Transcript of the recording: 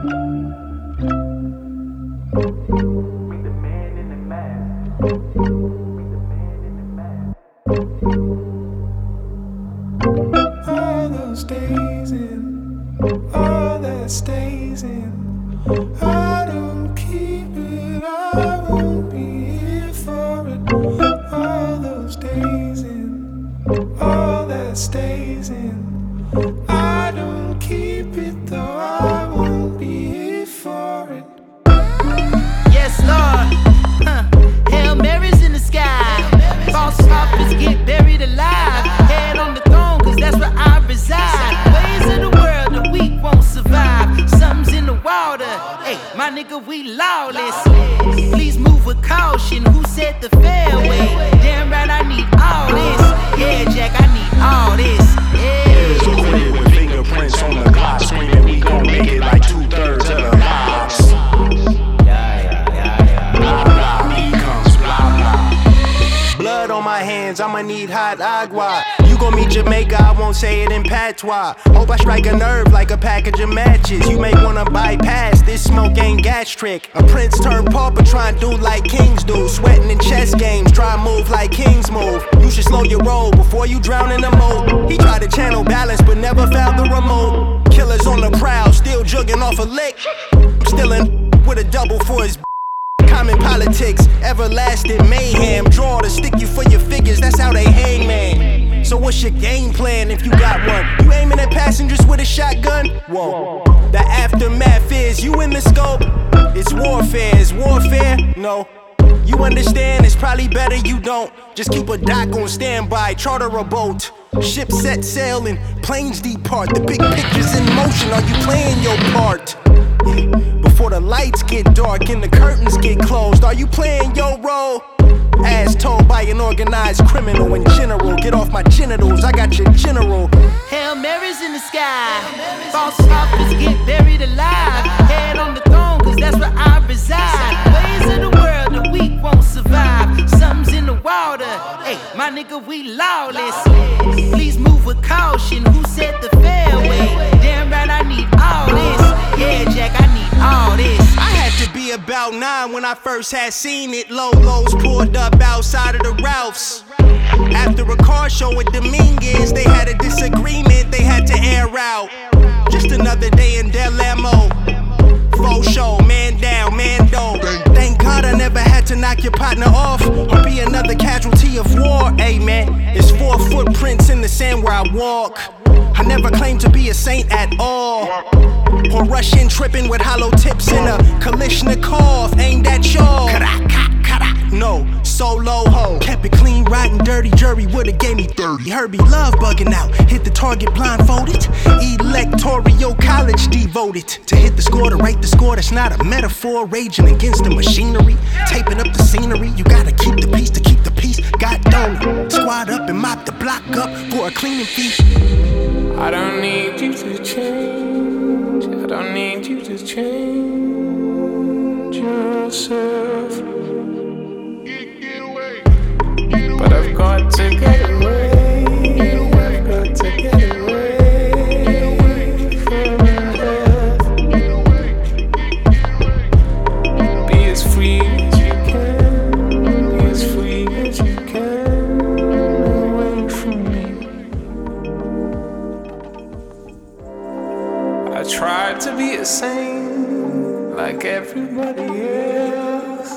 All those days and all that stays in. I don't keep it, I won't be here for it. All those days and all that stays in. I don't keep it though, I won't be here for it. Yes, Lord. Hail Mary's in the sky. False prophets get buried alive. Head on the throne, cause that's where I reside. Ways of the world, the weak won't survive. Something's in the water. Hey, my nigga, we lawless. Please move with caution. Who said the fairway? Damn right, I need all this. Yeah, Jack, I need all this. Here's a quit with fingerprints on the clock, screaming we gon' make it like 2/3 of the box. Blah blah becomes blah blah. Blood on my hands, I'ma need hot agua. You gon' meet Jamaica, I won't say it in patois. Hope I strike a nerve like a package of matches. You may wanna bypass this smoke ain't gas trick. A prince turned pauper, try and do like kings do. Sweating in chess games, try and move like kings move. You should slow your roll before you drown in the moat. He tried to channel balance but never found the remote. Killers on the prowl, still jugging off a lick. I'm still in with a double for his. Common politics, everlasting mayhem. Draw to stick you for your figures, that's how they hang, man. So what's your game plan if you got one? You aiming at passengers with a shotgun? Whoa. The aftermath is you in the scope. It's warfare, is warfare? No. You understand, it's probably better you don't. Just keep a dock on standby, charter a boat. Ship set sail and planes depart. The big picture's in motion, are you playing your part? Before the lights get dark and the curtains get closed, are you playing your role? As told by an organized criminal in general. Get off my genitals, I got your general. Hail Mary's in the sky. False prophets get buried alive. Head on the throne, cause that's where I reside. Ways of the world, the weak won't survive. Something's in the water. Hey, my nigga, we lawless. Please move with caution. Who said the fairway? Damn right, I need all this. Yeah, Jack, I need all this. I had to be about 9 when I first had seen it. Lolos pulled up outside of the Ralphs. After a car show at Dominguez, they had a disagreement they had to air out. Just another day in Del Amo. Faux show, man down, man down. Thank God I never had to knock your partner off or be another casualty of war. Amen. It's 4 footprints in the sand where I walk. I never claimed to be a saint at all. Or rush in tripping with hollow tips in a Kalishnikov aimed at y'all. No, solo ho. Kept it clean, riding dirty. Jury would've gave me 30. Herbie love bugging out. Hit the target blindfolded. Electoral college devoted to hit the score, to write the score. That's not a metaphor. Raging against the machinery. Taping up the scenery. You gotta keep the peace to keep the peace. God don't squad up and mop the block up for a cleaning fee. I don't need you to change. I don't need you to change yourself. But I've got to get away. I've got to get away from your death. Be as free as you can. Be as free as you can. Away from me. I tried to be a saint like everybody else.